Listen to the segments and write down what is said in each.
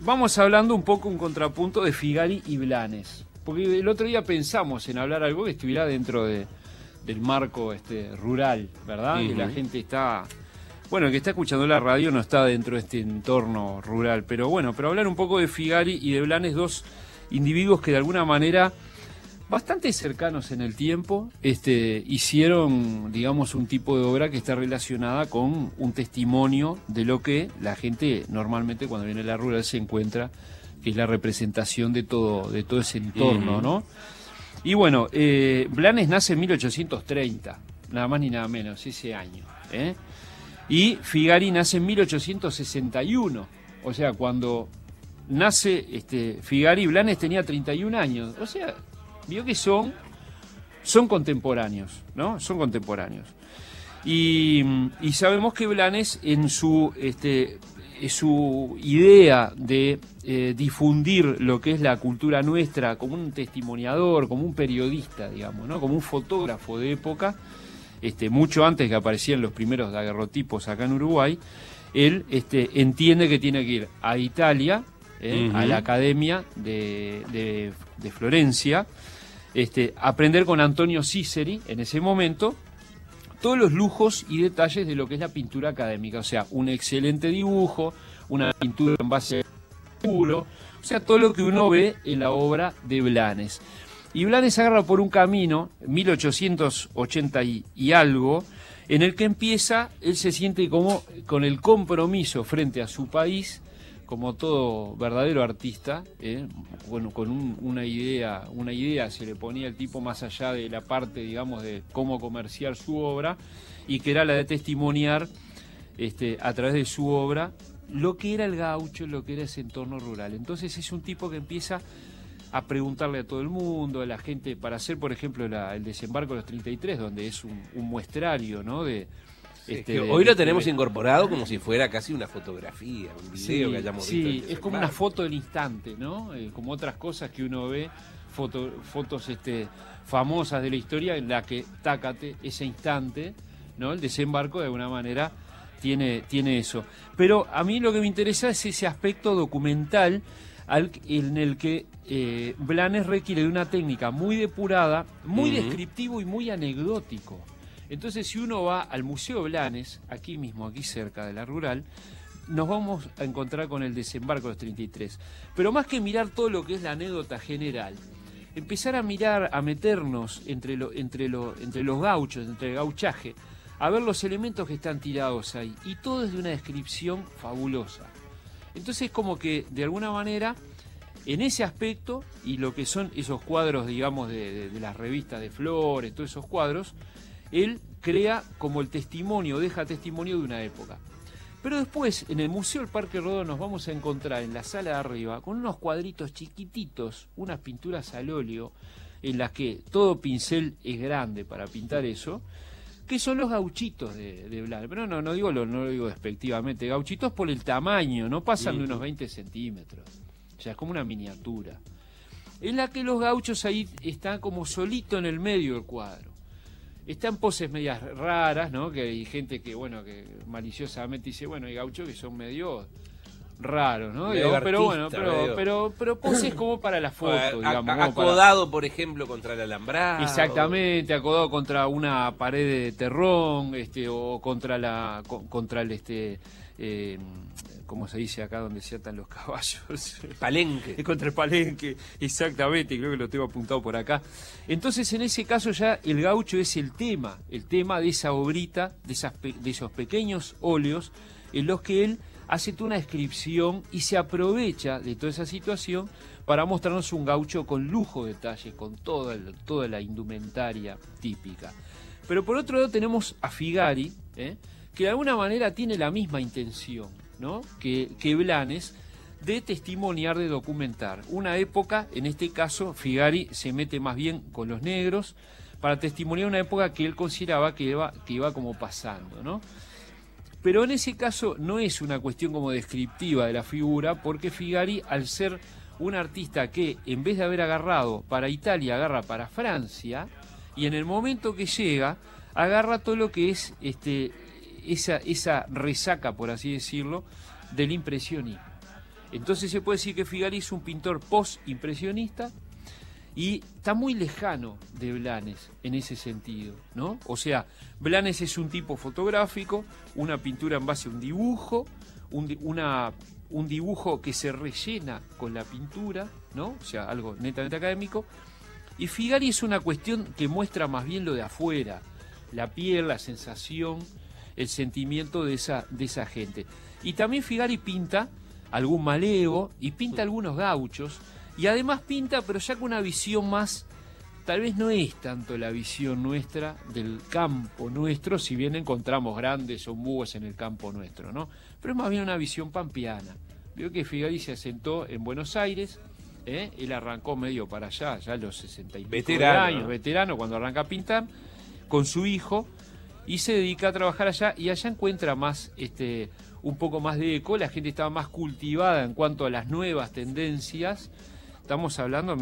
vamos hablando un poco un contrapunto de Figari y Blanes. Porque el otro día pensamos en hablar algo que estuviera dentro del marco rural, ¿verdad? Que la gente está... Bueno, el que está escuchando la radio no está dentro de este entorno rural. Pero bueno, pero hablar un poco de Figari y de Blanes, dos individuos que de alguna manera... bastante cercanos en el tiempo, hicieron, digamos, un tipo de obra que está relacionada con un testimonio de lo que la gente normalmente cuando viene a la rural se encuentra, que es la representación de todo ese entorno, ¿no? Y bueno, Blanes nace en 1830, nada más ni nada menos, ese año, ¿eh? Y Figari nace en 1861, o sea, cuando nace Figari, Blanes tenía 31 años, o sea... Vio que son contemporáneos, ¿no? Son contemporáneos. Y sabemos que Blanes en su idea de difundir lo que es la cultura nuestra como un testimoniador, como un periodista, digamos, ¿no? Como un fotógrafo de época, mucho antes que aparecían los primeros daguerrotipos acá en Uruguay, él entiende que tiene que ir a Italia, a la Academia de Florencia, aprender con Antonio Cíceri en ese momento todos los lujos y detalles de lo que es la pintura académica, o sea, un excelente dibujo, una pintura en base puro, o sea, todo lo que uno ve en la obra de Blanes. Y Blanes agarra por un camino, 1880 y algo, en el que empieza, él se siente como con el compromiso frente a su país, como todo verdadero artista, bueno, con una idea se le ponía el tipo más allá de la parte, digamos, de cómo comerciar su obra, y que era la de testimoniar a través de su obra lo que era el gaucho, lo que era ese entorno rural. Entonces es un tipo que empieza a preguntarle a todo el mundo, a la gente, para hacer, por ejemplo, el desembarco de los 33, donde es un muestrario, ¿no? Hoy lo tenemos incorporado como si fuera casi una fotografía, un video que hayamos visto. Sí, es como una foto del instante, ¿no? Como otras cosas que uno ve, fotos famosas de la historia en la que, tácate, ese instante, ¿no? El desembarco de alguna manera tiene eso. Pero a mí lo que me interesa es ese aspecto documental en el que Blanes requiere de una técnica muy depurada, muy descriptivo y muy anecdótico. Entonces, si uno va al Museo Blanes, aquí mismo, aquí cerca de la rural, nos vamos a encontrar con el desembarco de los 33. Pero más que mirar todo lo que es la anécdota general, empezar a mirar, a meternos entre los gauchos, entre el gauchaje, a ver los elementos que están tirados ahí. Y todo es de una descripción fabulosa. Entonces, como que, de alguna manera, en ese aspecto, y lo que son esos cuadros, digamos, de las revistas de flores, todos esos cuadros, él crea como el testimonio, deja testimonio de una época. Pero después, en el Museo del Parque Rodó, nos vamos a encontrar en la sala de arriba con unos cuadritos chiquititos, unas pinturas al óleo, en las que todo pincel es grande para pintar eso, que son los gauchitos de Blanes. Pero no lo digo despectivamente, gauchitos por el tamaño, no pasan de unos 20 centímetros. O sea, es como una miniatura. En la que los gauchos ahí están como solito en el medio del cuadro. Están poses medias raras, ¿no? Que hay gente que, bueno, que maliciosamente dice, bueno, hay gauchos que son medio raros, ¿no? Digo, pero bueno, pero poses como para la foto, digamos. Acodado, por ejemplo, contra el alambrado. Exactamente, acodado contra una pared de terrón, o contra el ¿cómo se dice acá donde se atan los caballos? Palenque. Contra el palenque, exactamente, creo que lo tengo apuntado por acá. Entonces, en ese caso ya el gaucho es el tema de esa obrita, de esos pequeños óleos en los que él hace toda una descripción y se aprovecha de toda esa situación para mostrarnos un gaucho con lujo de detalles, con toda la indumentaria típica. Pero por otro lado tenemos a Figari, que de alguna manera tiene la misma intención, ¿no? que Blanes, de testimoniar, de documentar. Una época, en este caso, Figari se mete más bien con los negros para testimoniar una época que él consideraba que iba como pasando, ¿no? Pero en ese caso no es una cuestión como descriptiva de la figura, porque Figari, al ser un artista que en vez de haber agarrado para Italia, agarra para Francia, y en el momento que llega, agarra todo lo que es esa resaca, por así decirlo, del impresionismo. Entonces se puede decir que Figari es un pintor post-impresionista y está muy lejano de Blanes en ese sentido, ¿no? O sea, Blanes es un tipo fotográfico, una pintura en base a un dibujo, un dibujo que se rellena con la pintura, ¿no? O sea, algo netamente académico. Y Figari es una cuestión que muestra más bien lo de afuera, la piel, la sensación, el sentimiento de esa gente. Y también Figari pinta algún maleo y pinta algunos gauchos, y además pinta, pero ya con una visión más, tal vez no es tanto la visión nuestra del campo nuestro, si bien encontramos grandes ombúes en el campo nuestro, ¿no? Pero es más bien una visión pampeana. Veo que Figari se asentó en Buenos Aires, él arrancó medio para allá, ya a los 60 y pico años, veterano, cuando arranca a pintar, con su hijo, y se dedica a trabajar allá, y allá encuentra más, un poco más de eco, la gente estaba más cultivada en cuanto a las nuevas tendencias. Estamos hablando de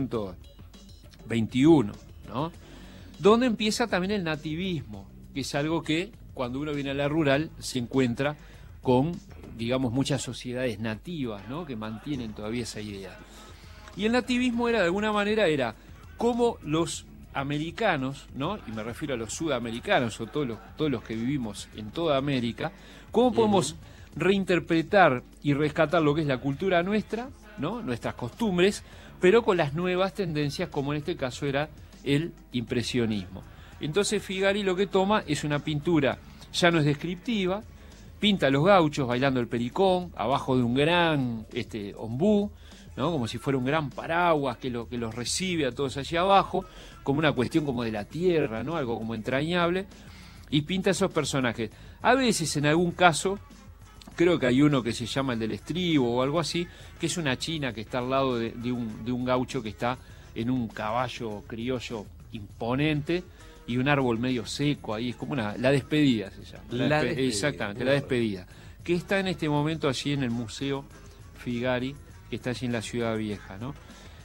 1921, ¿no? Donde empieza también el nativismo, que es algo que cuando uno viene a la rural se encuentra con, digamos, muchas sociedades nativas, ¿no? Que mantienen todavía esa idea. Y el nativismo era, de alguna manera, era cómo los americanos, ¿no? Y me refiero a los sudamericanos o todos los que vivimos en toda América, cómo podemos reinterpretar y rescatar lo que es la cultura nuestra, ¿no? Nuestras costumbres, pero con las nuevas tendencias, como en este caso era el impresionismo. Entonces Figari lo que toma es una pintura, ya no es descriptiva, pinta a los gauchos bailando el pericón, abajo de un gran ombú, ¿no? Como si fuera un gran paraguas que los recibe a todos allí abajo, como una cuestión como de la tierra, ¿no? Algo como entrañable, y pinta a esos personajes. A veces, en algún caso, creo que hay uno que se llama el del estribo o algo así, que es una china que está al lado de un gaucho que está en un caballo criollo imponente y un árbol medio seco ahí, es como la despedida se llama. Exactamente, la despedida, que está en este momento allí en el Museo Figari, que está allí en la Ciudad Vieja, ¿no?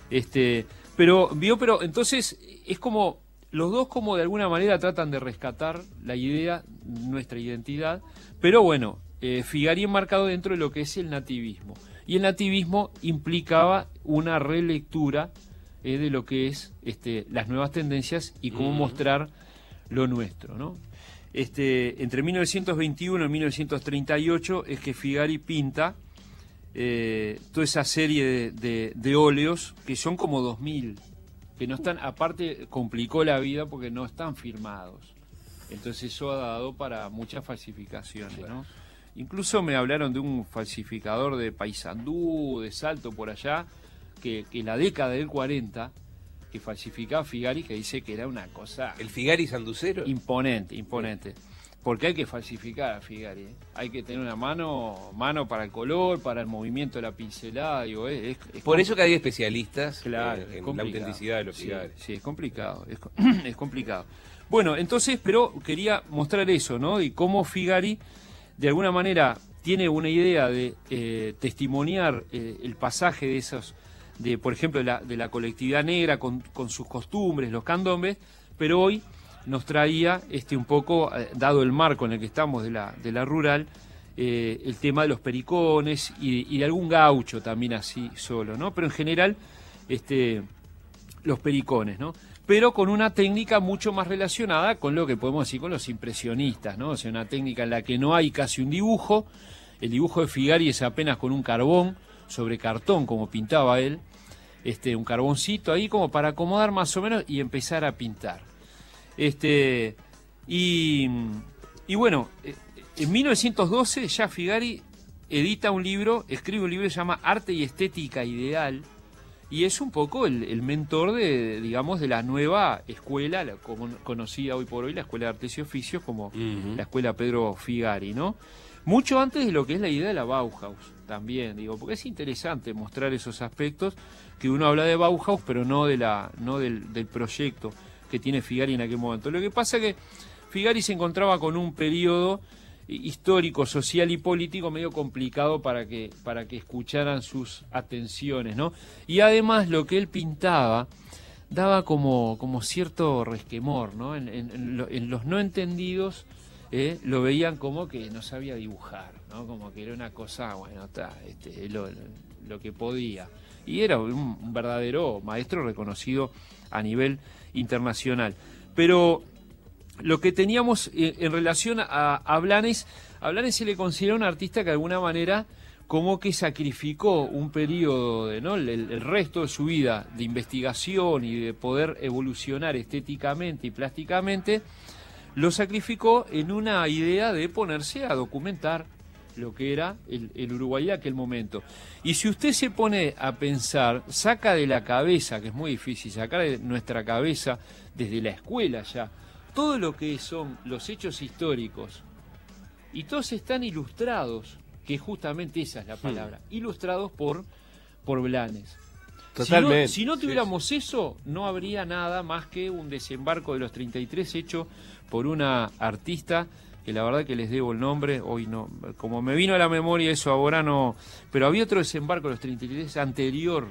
Pero entonces es como los dos, como de alguna manera tratan de rescatar la idea, nuestra identidad, pero bueno, Figari enmarcado dentro de lo que es el nativismo. Y el nativismo implicaba una relectura de lo que es las nuevas tendencias y cómo mostrar lo nuestro, ¿no? Entre 1921 y 1938 es que Figari pinta toda esa serie de óleos, que son como 2000, que no están, aparte complicó la vida porque no están firmados. Entonces eso ha dado para muchas falsificaciones, ¿no? Incluso me hablaron de un falsificador de Paysandú, de Salto, por allá, que en la década del 40, que falsificaba Figari, que dice que era una cosa... ¿El Figari sanducero? Imponente. Porque hay que falsificar a Figari, ¿eh? Hay que tener una mano para el color, para el movimiento de la pincelada, digo, es por eso que hay especialistas, claro, en la autenticidad de los Figari. Sí, es complicado, es complicado. Bueno, entonces, pero quería mostrar eso, ¿no? Y cómo Figari, de alguna manera, tiene una idea de testimoniar el pasaje de esos, por ejemplo, de la colectividad negra con sus costumbres, los candombes, pero hoy nos traía un poco, dado el marco en el que estamos de la rural, el tema de los pericones y de algún gaucho también así solo, ¿no? Pero en general, los pericones, ¿no? Pero con una técnica mucho más relacionada con lo que podemos decir con los impresionistas, ¿no? O sea, una técnica en la que no hay casi un dibujo. El dibujo de Figari es apenas con un carbón sobre cartón, como pintaba él, un carboncito ahí como para acomodar más o menos y empezar a pintar. Y bueno, en 1912 ya Figari escribe un libro que se llama Arte y Estética Ideal, y es un poco el mentor digamos, de la nueva escuela, conocida hoy por hoy, la Escuela de Artes y Oficios, como la Escuela Pedro Figari, ¿no? Mucho antes de lo que es la idea de la Bauhaus, también, digo, porque es interesante mostrar esos aspectos que uno habla de Bauhaus, pero no del proyecto que tiene Figari en aquel momento. Lo que pasa es que Figari se encontraba con un periodo histórico, social y político medio complicado para que escucharan sus atenciones, ¿no? Y además lo que él pintaba daba como cierto resquemor, ¿no? En los no entendidos lo veían como que no sabía dibujar, ¿no? Como que era una cosa, bueno, lo que podía. Y era un verdadero maestro reconocido a nivel internacional. Pero lo que teníamos en relación a Blanes se le considera un artista que de alguna manera como que sacrificó un periodo, ¿no? el resto de su vida de investigación y de poder evolucionar estéticamente y plásticamente, lo sacrificó en una idea de ponerse a documentar lo que era el Uruguay de aquel momento. Y si usted se pone a pensar, saca de la cabeza, que es muy difícil, sacar de nuestra cabeza desde la escuela ya, todo lo que son los hechos históricos, y todos están ilustrados, que justamente esa es la palabra, ilustrados por Blanes. Totalmente. Si no tuviéramos eso, no habría nada más que un desembarco de los 33 hecho por una artista que la verdad que les debo el nombre, hoy no, como me vino a la memoria eso ahora no, pero había otro desembarco de los 33 anterior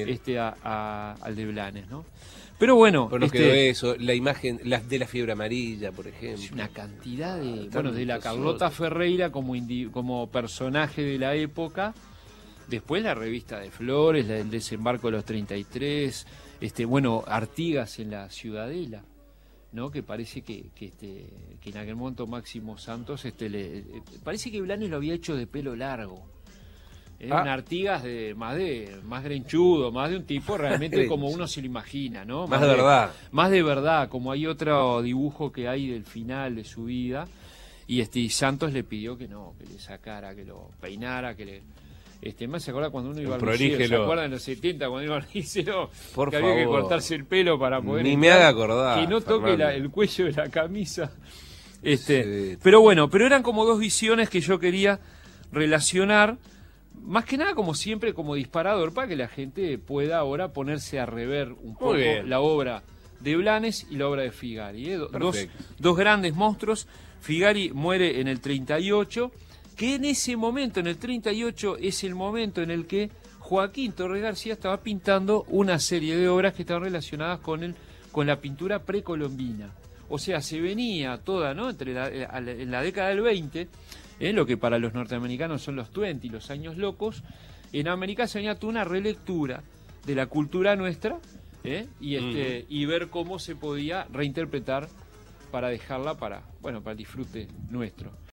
al de Blanes, ¿no? Pero bueno, quedó eso, la imagen de la fiebre amarilla, por ejemplo. Una cantidad de, de la Carlota Ferreira como personaje de la época. Después la revista de Flores, el desembarco de los 33, Artigas en la Ciudadela, ¿no? Que parece que en aquel momento Máximo Santos parece que Blanes lo había hecho de pelo largo. Un Artigas más grenchudo, más de un tipo realmente como uno se lo imagina, ¿no? Más de verdad. Más de verdad, como hay otro dibujo que hay del final de su vida, y Santos le pidió que le sacara, que lo peinara, que le... más se acuerda cuando uno iba al liceo, ¿se acuerdan en los 70 cuando iba al liceo? Por que favor. Había que cortarse el pelo para poder... Ni me haga acordar. Que no toque Fernando. el cuello de la camisa. Sí. Pero eran como dos visiones que yo quería relacionar, más que nada como siempre, como disparador, para que la gente pueda ahora ponerse a rever un poco la obra de Blanes y la obra de Figari. Dos grandes monstruos. Figari muere en el 38, que en ese momento, en el 38, es el momento en el que Joaquín Torres García estaba pintando una serie de obras que estaban relacionadas con la pintura precolombina. O sea, se venía toda, ¿no? En la década del 20, lo que para los norteamericanos son los 20, los años locos, en América se venía toda una relectura de la cultura nuestra, y ver cómo se podía reinterpretar para dejarla para el disfrute nuestro.